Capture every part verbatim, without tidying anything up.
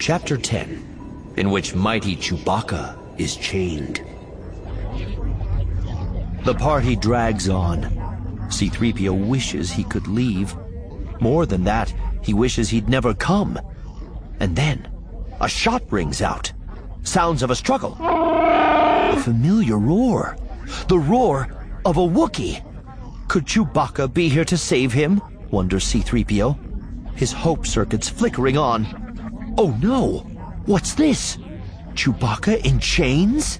Chapter ten, in which mighty Chewbacca is chained. The party drags on. C three P O wishes he could leave. More than that, he wishes he'd never come. And then, a shot rings out. Sounds of a struggle. A familiar roar. The roar of a Wookiee. Could Chewbacca be here to save him? Wonders C three P O. His hope circuits flickering on. Oh no! What's this? Chewbacca in chains?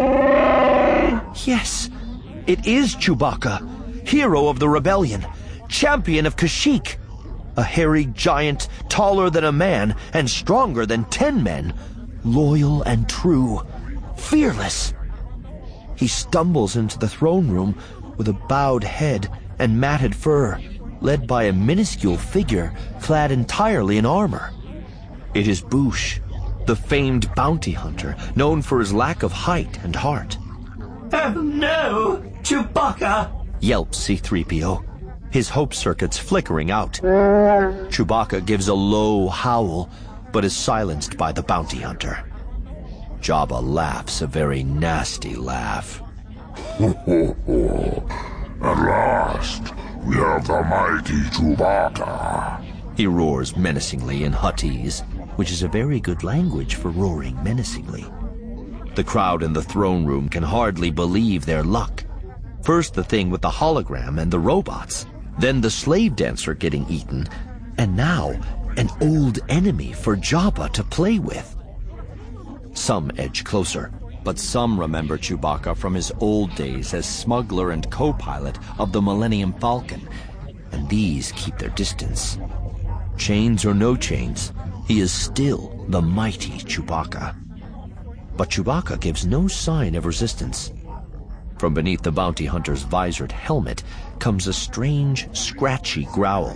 Yes, it is Chewbacca, hero of the rebellion, champion of Kashyyyk. A hairy giant, taller than a man and stronger than ten men. Loyal and true, fearless. He stumbles into the throne room with a bowed head and matted fur, led by a minuscule figure clad entirely in armor. It is Boushh, the famed bounty hunter, known for his lack of height and heart. Oh no! Chewbacca! Yelps C three P O, his hope circuits flickering out. Chewbacca gives a low howl, but is silenced by the bounty hunter. Jabba laughs a very nasty laugh. Ho ho ho! At last, we have the mighty Chewbacca! He roars menacingly in Huttese, which is a very good language for roaring menacingly. The crowd in the throne room can hardly believe their luck. First the thing with the hologram and the robots, then the slave dancer getting eaten, and now an old enemy for Jabba to play with. Some edge closer, but some remember Chewbacca from his old days as smuggler and co-pilot of the Millennium Falcon, and these keep their distance. Chains or no chains, he is still the mighty Chewbacca. But Chewbacca gives no sign of resistance. From beneath the bounty hunter's visored helmet comes a strange, scratchy growl.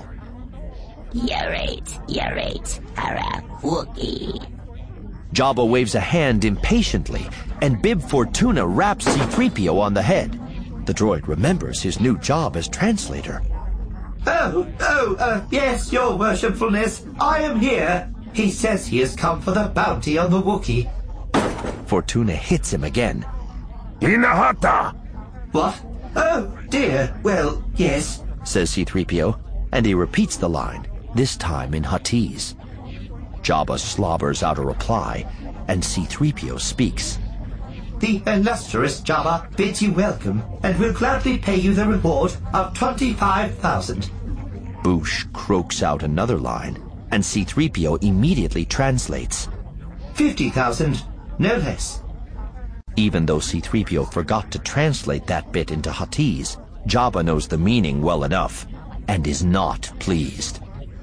Yarate, yarate, hara Wookiee. Jabba waves a hand impatiently, and Bib Fortuna raps C three P O on the head. The droid remembers his new job as translator. Oh, oh, uh, yes, your worshipfulness, I am here. He says he has come for the bounty on the Wookiee. Fortuna hits him again. Hinahata! What? Oh, dear, well, yes, says C three P O, and he repeats the line, this time in Huttese. Jabba slobbers out a reply, and C three P O speaks. The illustrious Jabba bids you welcome, and will gladly pay you the reward of twenty-five thousand. Boushh croaks out another line, and C three P O immediately translates. Fifty thousand, no less. Even though C three P O forgot to translate that bit into Huttese, Jabba knows the meaning well enough, and is not pleased.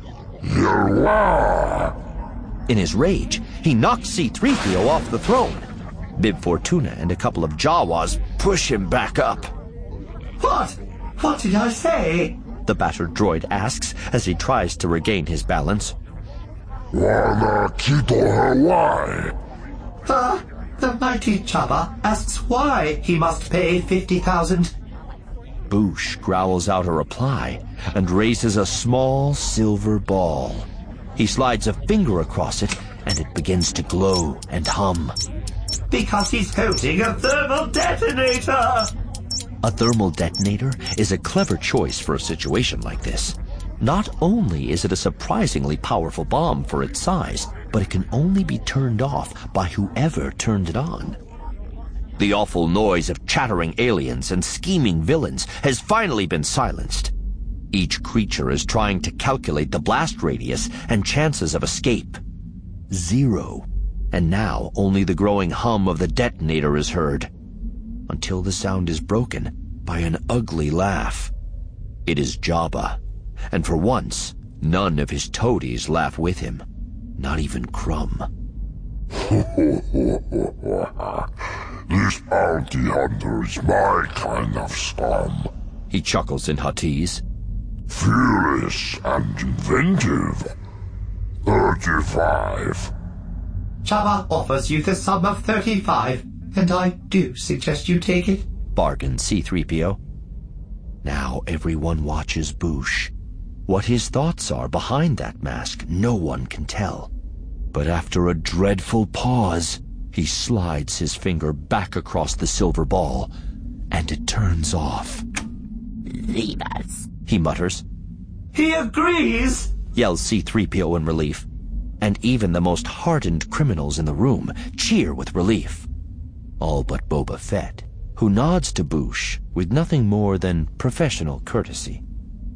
Yerwa! In his rage, he knocks C three P O off the throne. Bib Fortuna and a couple of Jawas push him back up. What? What did I say? The battered droid asks as he tries to regain his balance. Wala Kito Hawaii! Uh, the mighty Jabba asks why he must pay fifty thousand. Boushh growls out a reply and raises a small silver ball. He slides a finger across it, and it begins to glow and hum. Because he's holding a thermal detonator! A thermal detonator is a clever choice for a situation like this. Not only is it a surprisingly powerful bomb for its size, but it can only be turned off by whoever turned it on. The awful noise of chattering aliens and scheming villains has finally been silenced. Each creature is trying to calculate the blast radius and chances of escape. Zero. And now only the growing hum of the detonator is heard, until the sound is broken by an ugly laugh. It is Jabba, and for once, none of his toadies laugh with him, not even Crumb. This bounty hunter is my kind of scum. He chuckles in Huttese. Fearless and inventive. Thirty-five. Jabba offers you the sum of thirty-five, and I do suggest you take it. Bargains C three P O. Now everyone watches Boushh. What his thoughts are behind that mask, no one can tell. But after a dreadful pause, he slides his finger back across the silver ball, and it turns off. Leave us, he mutters. He agrees, yells C three P O in relief. And even the most hardened criminals in the room cheer with relief. All but Boba Fett, who nods to Boushh with nothing more than professional courtesy.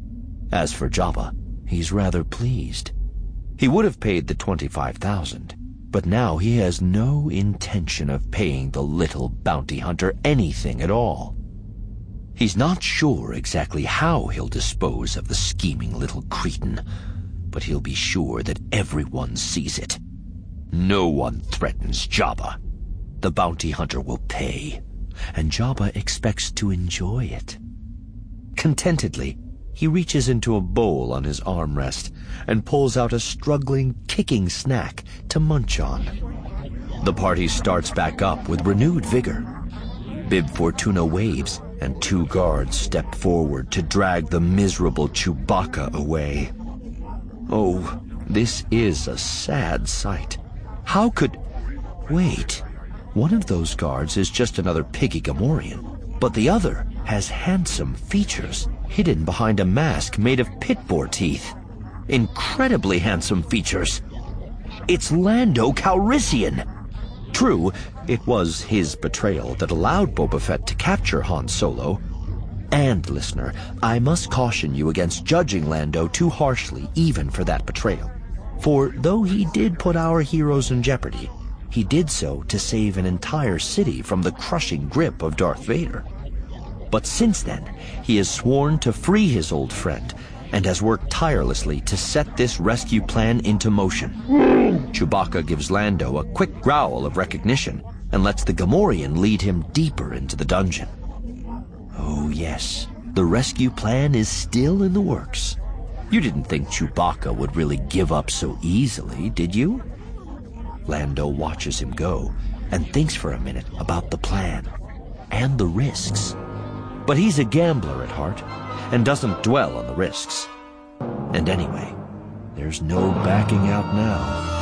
As for Jabba, he's rather pleased. He would have paid the twenty-five thousand, but now he has no intention of paying the little bounty hunter anything at all. He's not sure exactly how he'll dispose of the scheming little cretin, but he'll be sure that everyone sees it. No one threatens Jabba. The bounty hunter will pay, and Jabba expects to enjoy it. Contentedly, he reaches into a bowl on his armrest and pulls out a struggling, kicking snack to munch on. The party starts back up with renewed vigor. Bib Fortuna waves, and two guards step forward to drag the miserable Chewbacca away. Oh, this is a sad sight. How could... Wait, one of those guards is just another piggy Gamorrean, but the other has handsome features hidden behind a mask made of pit boar teeth. Incredibly handsome features. It's Lando Calrissian. True, it was his betrayal that allowed Boba Fett to capture Han Solo. And, listener, I must caution you against judging Lando too harshly even for that betrayal. For though he did put our heroes in jeopardy, he did so to save an entire city from the crushing grip of Darth Vader. But since then, he has sworn to free his old friend and has worked tirelessly to set this rescue plan into motion. Chewbacca gives Lando a quick growl of recognition and lets the Gamorrean lead him deeper into the dungeon. Oh yes, the rescue plan is still in the works. You didn't think Chewbacca would really give up so easily, did you? Lando watches him go and thinks for a minute about the plan and the risks. But he's a gambler at heart and doesn't dwell on the risks. And anyway, there's no backing out now.